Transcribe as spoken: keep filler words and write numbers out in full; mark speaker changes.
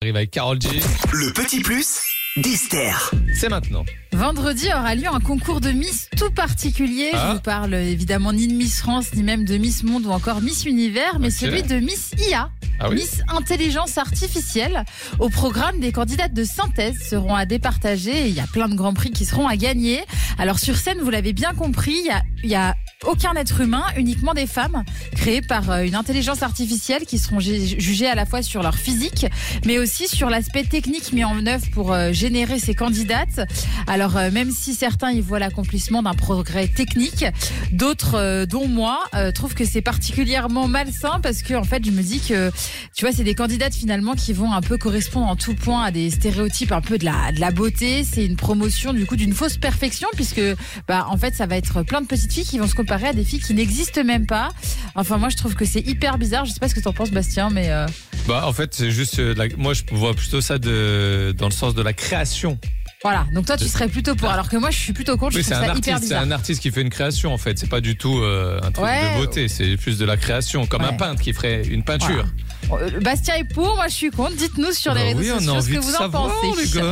Speaker 1: Arrive avec Karol G.
Speaker 2: Le petit plus d'Esther.
Speaker 1: C'est maintenant.
Speaker 3: Vendredi aura lieu un concours de Miss tout particulier.
Speaker 1: Ah.
Speaker 3: Je vous parle évidemment ni de Miss France, ni même de Miss Monde ou encore Miss Univers, mais
Speaker 1: Ok.
Speaker 3: celui de Miss I A.
Speaker 1: Ah oui.
Speaker 3: Miss Intelligence Artificielle. Au programme, des candidates de synthèse seront à départager et il y a plein de grands prix qui seront à gagner. Alors sur scène, vous l'avez bien compris, il y a, il y a aucun être humain, uniquement des femmes créées par euh, une intelligence artificielle qui seront ju- jugées à la fois sur leur physique, mais aussi sur l'aspect technique mis en œuvre pour euh, générer ces candidates. Alors euh, même si certains y voient l'accomplissement d'un progrès technique, d'autres, euh, dont moi, euh, trouvent que c'est particulièrement malsain parce que en fait, je me dis que tu vois, c'est des candidates finalement qui vont un peu correspondre en tout point à des stéréotypes un peu de la de la beauté. C'est une promotion du coup d'une fausse perfection puisque bah en fait ça va être plein de petites filles qui vont se comparer à des filles qui n'existent même pas. Enfin moi je trouve que c'est hyper bizarre. Je sais pas ce que t'en penses Bastien, mais euh...
Speaker 1: Bah en fait c'est juste euh, la- moi je vois plutôt ça de dans le sens de la création.
Speaker 3: voilà. Donc toi tu serais plutôt pour, alors que moi je suis plutôt contre.
Speaker 1: Oui,
Speaker 3: Je
Speaker 1: c'est
Speaker 3: trouve
Speaker 1: un
Speaker 3: ça hyper
Speaker 1: artiste, c'est
Speaker 3: bizarre.
Speaker 1: un artiste qui fait une création en fait. C'est pas du tout euh, un truc
Speaker 3: Ouais.
Speaker 1: de beauté. C'est plus de la création, comme
Speaker 3: Ouais.
Speaker 1: un peintre qui ferait une peinture.
Speaker 3: Voilà. Euh, Bastien est pour, moi je suis contre. Dites-nous sur les
Speaker 1: Bah
Speaker 3: réseaux
Speaker 1: oui, on a
Speaker 3: sociaux ce
Speaker 1: envie
Speaker 3: que
Speaker 1: de
Speaker 3: vous en
Speaker 1: savoir,
Speaker 3: pensez.
Speaker 1: les gars.